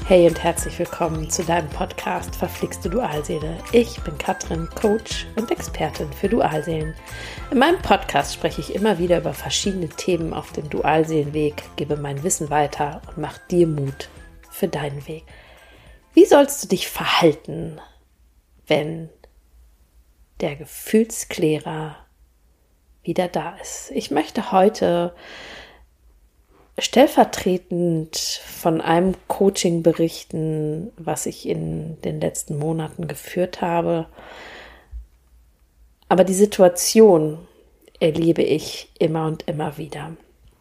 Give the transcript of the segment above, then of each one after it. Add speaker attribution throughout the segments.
Speaker 1: Hey und herzlich willkommen zu deinem Podcast Verflixte Dualseele. Ich bin Katrin, Coach und Expertin für Dualseelen. In meinem Podcast spreche ich immer wieder über verschiedene Themen auf dem Dualseelenweg, gebe mein Wissen weiter und mache dir Mut für deinen Weg. Wie sollst du dich verhalten, wenn der Gefühlsklärer wieder da ist? Ich möchte heute stellvertretend von einem Coaching berichten, was ich in den letzten Monaten geführt habe. Aber die Situation erlebe ich immer und immer wieder.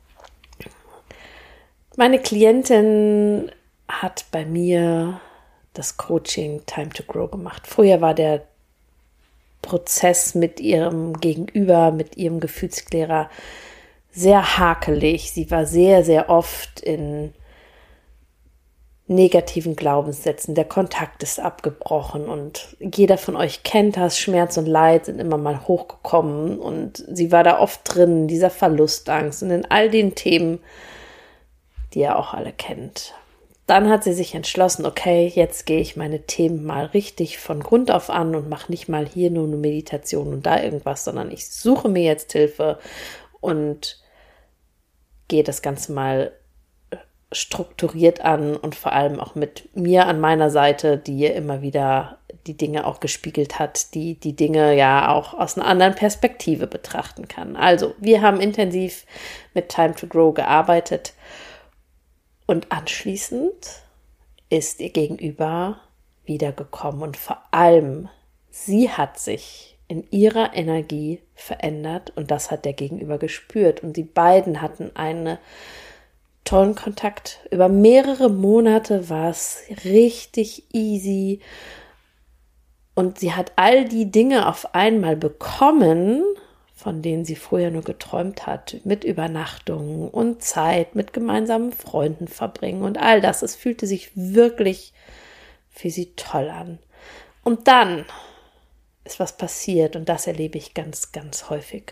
Speaker 1: Meine Klientin hat bei mir das Coaching Time to Grow gemacht. Früher war der Prozess mit ihrem Gegenüber, mit ihrem Gefühlsklärer sehr hakelig. Sie war sehr, sehr oft in negativen Glaubenssätzen. Der Kontakt ist abgebrochen und jeder von euch kennt das. Schmerz und Leid sind immer mal hochgekommen und sie war da oft drin, in dieser Verlustangst und in all den Themen, die ihr auch alle kennt. Dann hat sie sich entschlossen, okay, jetzt gehe ich meine Themen mal richtig von Grund auf an und mache nicht mal hier nur eine Meditation und da irgendwas, sondern ich suche mir jetzt Hilfe und gehe das Ganze mal strukturiert an und vor allem auch mit mir an meiner Seite, die ihr immer wieder die Dinge auch gespiegelt hat, die Dinge ja auch aus einer anderen Perspektive betrachten kann. Also, wir haben intensiv mit Time to Grow gearbeitet und anschließend ist ihr Gegenüber wiedergekommen und vor allem sie hat sich in ihrer Energie verändert und das hat der Gegenüber gespürt und die beiden hatten einen tollen Kontakt. Über mehrere Monate war es richtig easy und sie hat all die Dinge auf einmal bekommen, von denen sie früher nur geträumt hat, mit Übernachtungen und Zeit mit gemeinsamen Freunden verbringen und all das. Es fühlte sich wirklich für sie toll an. Und dann ist was passiert und das erlebe ich ganz, ganz häufig.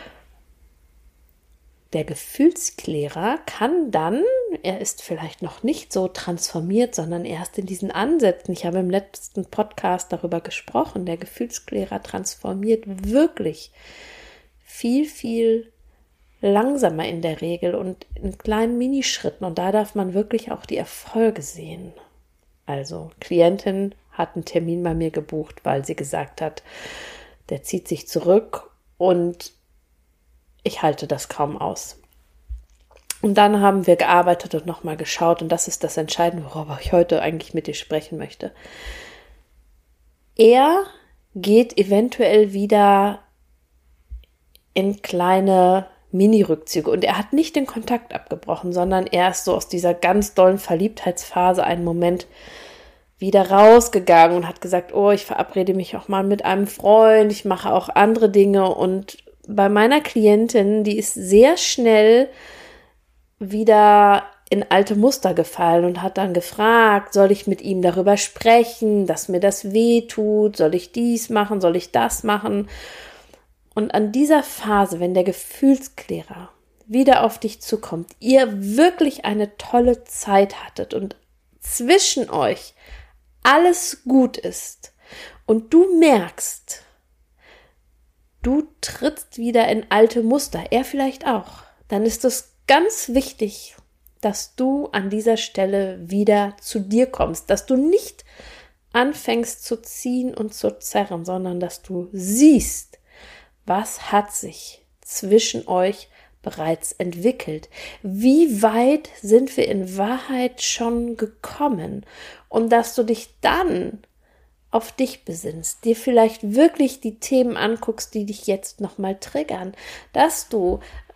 Speaker 1: Der Gefühlsklärer kann dann, er ist vielleicht noch nicht so transformiert, sondern erst in diesen Ansätzen. Ich habe im letzten Podcast darüber gesprochen, der Gefühlsklärer transformiert wirklich viel, viel langsamer in der Regel und in kleinen Minischritten und da darf man wirklich auch die Erfolge sehen. Also Klientin hat einen Termin bei mir gebucht, weil sie gesagt hat, der zieht sich zurück und ich halte das kaum aus. Und dann haben wir gearbeitet und nochmal geschaut und das ist das Entscheidende, worüber ich heute eigentlich mit dir sprechen möchte. Er geht eventuell wieder in kleine Mini-Rückzüge und er hat nicht den Kontakt abgebrochen, sondern er ist so aus dieser ganz dollen Verliebtheitsphase einen Moment wieder rausgegangen und hat gesagt, oh, ich verabrede mich auch mal mit einem Freund, ich mache auch andere Dinge und bei meiner Klientin, die ist sehr schnell wieder in alte Muster gefallen und hat dann gefragt, soll ich mit ihm darüber sprechen, dass mir das weh tut, soll ich dies machen, soll ich das machen? Und an dieser Phase, wenn der Gefühlsklärer wieder auf dich zukommt, ihr wirklich eine tolle Zeit hattet und zwischen euch alles gut ist und du merkst, du trittst wieder in alte Muster, er vielleicht auch, dann ist es ganz wichtig, dass du an dieser Stelle wieder zu dir kommst, dass du nicht anfängst zu ziehen und zu zerren, sondern dass du siehst, was hat sich zwischen euch bereits entwickelt? Wie weit sind wir in Wahrheit schon gekommen? Und dass du dich dann auf dich besinnst, dir vielleicht wirklich die Themen anguckst, die dich jetzt nochmal triggern, dass du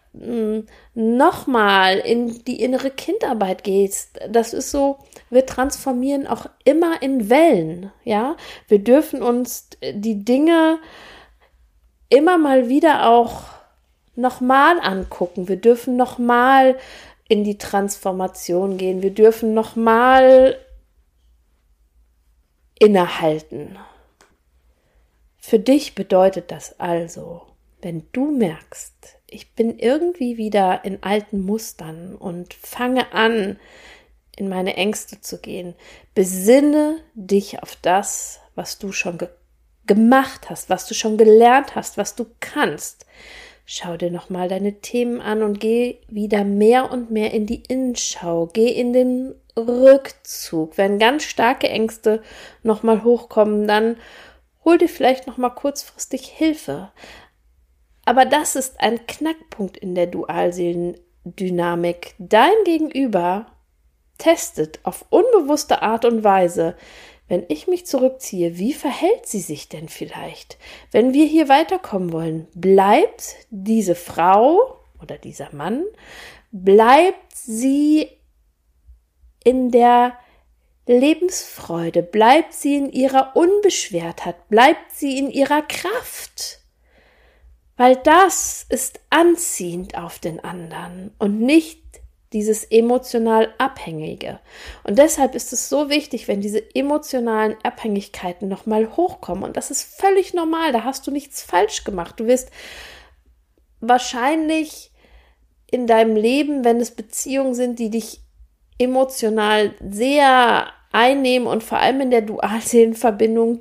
Speaker 1: nochmal in die innere Kindarbeit gehst. Das ist so, wir transformieren auch immer in Wellen, ja. Wir dürfen uns die Dinge immer mal wieder auch nochmal angucken. Wir dürfen nochmal in die Transformation gehen. Wir dürfen nochmal innehalten. Für dich bedeutet das also, wenn du merkst, ich bin irgendwie wieder in alten Mustern und fange an, in meine Ängste zu gehen. Besinne dich auf das, was du schon gemacht hast, was du schon gelernt hast, was du kannst. Schau dir nochmal deine Themen an und geh wieder mehr und mehr in die Innenschau. Geh in den Rückzug. Wenn ganz starke Ängste nochmal hochkommen, dann hol dir vielleicht nochmal kurzfristig Hilfe. Aber das ist ein Knackpunkt in der Dualseelendynamik. Dein Gegenüber testet auf unbewusste Art und Weise, wenn ich mich zurückziehe, wie verhält sie sich denn vielleicht? Wenn wir hier weiterkommen wollen, bleibt diese Frau oder dieser Mann, bleibt sie in der Lebensfreude, bleibt sie in ihrer Unbeschwertheit, bleibt sie in ihrer Kraft? Weil das ist anziehend auf den anderen und nicht dieses emotional Abhängige. Und deshalb ist es so wichtig, wenn diese emotionalen Abhängigkeiten nochmal hochkommen. Und das ist völlig normal, da hast du nichts falsch gemacht. Du wirst wahrscheinlich in deinem Leben, wenn es Beziehungen sind, die dich emotional sehr einnehmen und vor allem in der Dualseelenverbindung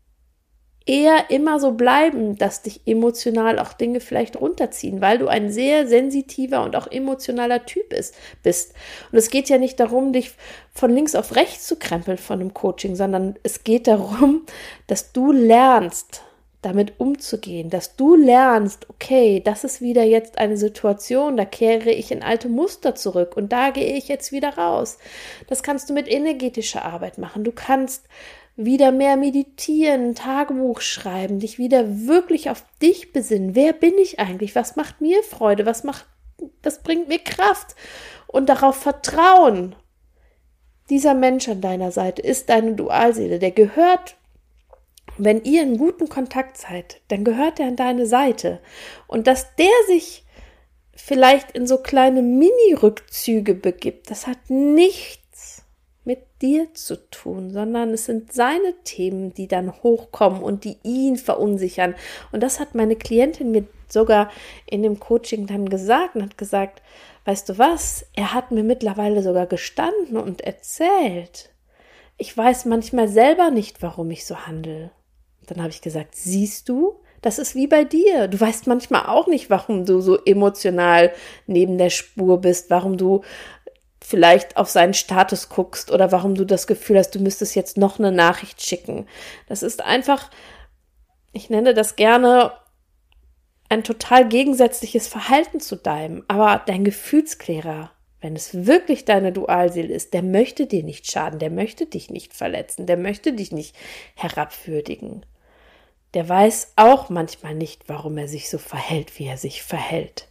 Speaker 1: eher immer so bleiben, dass dich emotional auch Dinge vielleicht runterziehen, weil du ein sehr sensitiver und auch emotionaler Typ bist. Und es geht ja nicht darum, dich von links auf rechts zu krempeln von einem Coaching, sondern es geht darum, dass du lernst, damit umzugehen, dass du lernst, okay, das ist wieder jetzt eine Situation, da kehre ich in alte Muster zurück und da gehe ich jetzt wieder raus. Das kannst du mit energetischer Arbeit machen. Du kannst wieder mehr meditieren, Tagebuch schreiben, dich wieder wirklich auf dich besinnen. Wer bin ich eigentlich? Was macht mir Freude? Was bringt mir Kraft? Und darauf vertrauen. Dieser Mensch an deiner Seite ist deine Dualseele. Der gehört, wenn ihr in guten Kontakt seid, dann gehört er an deine Seite. Und dass der sich vielleicht in so kleine Mini-Rückzüge begibt, das hat nichts mit dir zu tun, sondern es sind seine Themen, die dann hochkommen und die ihn verunsichern. Und das hat meine Klientin mir sogar in dem Coaching dann gesagt und hat gesagt, weißt du was, er hat mir mittlerweile sogar gestanden und erzählt, ich weiß manchmal selber nicht, warum ich so handle. Dann habe ich gesagt, siehst du, das ist wie bei dir. Du weißt manchmal auch nicht, warum du so emotional neben der Spur bist, warum du vielleicht auf seinen Status guckst oder warum du das Gefühl hast, du müsstest jetzt noch eine Nachricht schicken. Das ist einfach, ich nenne das gerne ein total gegensätzliches Verhalten zu deinem, aber dein Gefühlsklärer, wenn es wirklich deine Dualseele ist, der möchte dir nicht schaden, der möchte dich nicht verletzen, der möchte dich nicht herabwürdigen. Der weiß auch manchmal nicht, warum er sich so verhält, wie er sich verhält.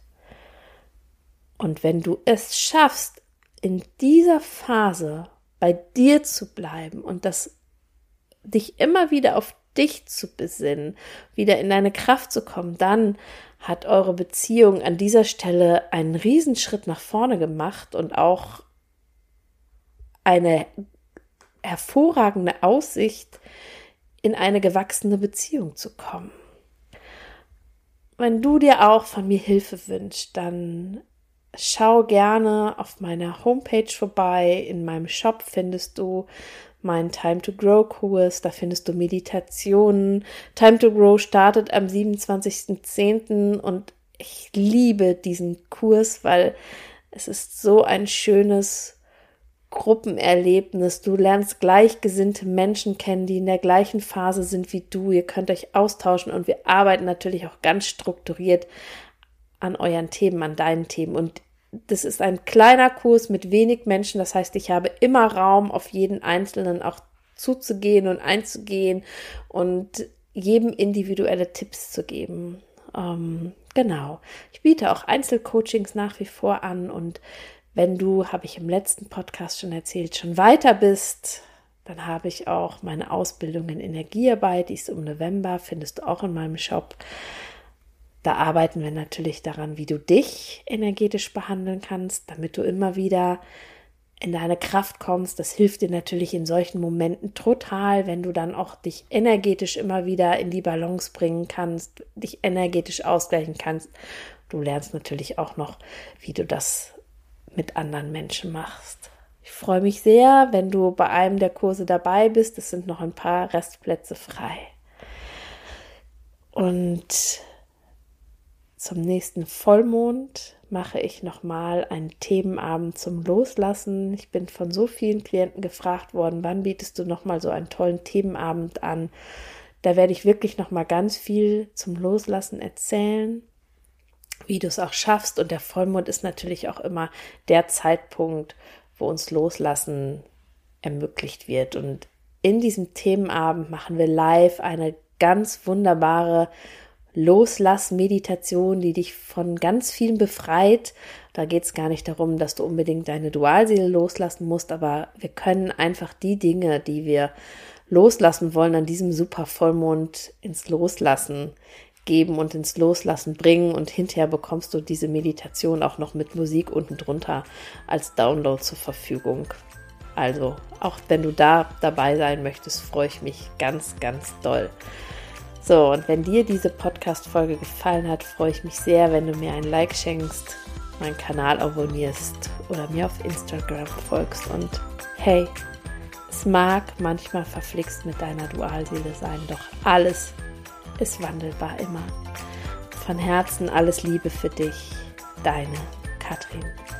Speaker 1: Und wenn du es schaffst, in dieser Phase bei dir zu bleiben und dich immer wieder auf dich zu besinnen, wieder in deine Kraft zu kommen, dann hat eure Beziehung an dieser Stelle einen Riesenschritt nach vorne gemacht und auch eine hervorragende Aussicht, in eine gewachsene Beziehung zu kommen. Wenn du dir auch von mir Hilfe wünschst, dann schau gerne auf meiner Homepage vorbei. In meinem Shop findest du meinen Time to Grow Kurs, da findest du Meditationen. Time to Grow startet am 27.10. und ich liebe diesen Kurs, weil es ist so ein schönes Gruppenerlebnis. Du lernst gleichgesinnte Menschen kennen, die in der gleichen Phase sind wie du. Ihr könnt euch austauschen und wir arbeiten natürlich auch ganz strukturiert an euren Themen, an deinen Themen. Und das ist ein kleiner Kurs mit wenig Menschen. Das heißt, ich habe immer Raum, auf jeden Einzelnen auch zuzugehen und einzugehen und jedem individuelle Tipps zu geben. Genau. Ich biete auch Einzelcoachings nach wie vor an und wenn du, habe ich im letzten Podcast schon erzählt, schon weiter bist, dann habe ich auch meine Ausbildung in Energiearbeit, die ist im November, findest du auch in meinem Shop. Da arbeiten wir natürlich daran, wie du dich energetisch behandeln kannst, damit du immer wieder in deine Kraft kommst. Das hilft dir natürlich in solchen Momenten total, wenn du dann auch dich energetisch immer wieder in die Balance bringen kannst, dich energetisch ausgleichen kannst. Du lernst natürlich auch noch, wie du das mit anderen Menschen machst. Ich freue mich sehr, wenn du bei einem der Kurse dabei bist. Es sind noch ein paar Restplätze frei. Und zum nächsten Vollmond mache ich nochmal einen Themenabend zum Loslassen. Ich bin von so vielen Klienten gefragt worden, wann bietest du nochmal so einen tollen Themenabend an? Da werde ich wirklich nochmal ganz viel zum Loslassen erzählen, wie du es auch schaffst. Und der Vollmond ist natürlich auch immer der Zeitpunkt, wo uns Loslassen ermöglicht wird. Und in diesem Themenabend machen wir live eine ganz wunderbare Loslass-Meditation, die dich von ganz vielen befreit. Da geht es gar nicht darum, dass du unbedingt deine Dualseele loslassen musst, aber wir können einfach die Dinge, die wir loslassen wollen, an diesem super Vollmond ins Loslassen geben und ins Loslassen bringen, und hinterher bekommst du diese Meditation auch noch mit Musik unten drunter als Download zur Verfügung. Also, auch wenn du da dabei sein möchtest, freue ich mich ganz, ganz doll. So, und wenn dir diese Podcast-Folge gefallen hat, freue ich mich sehr, wenn du mir ein Like schenkst, meinen Kanal abonnierst oder mir auf Instagram folgst. Und hey, es mag manchmal verflixt mit deiner Dualseele sein, doch alles ist wandelbar immer. Von Herzen alles Liebe für dich, deine Katrin.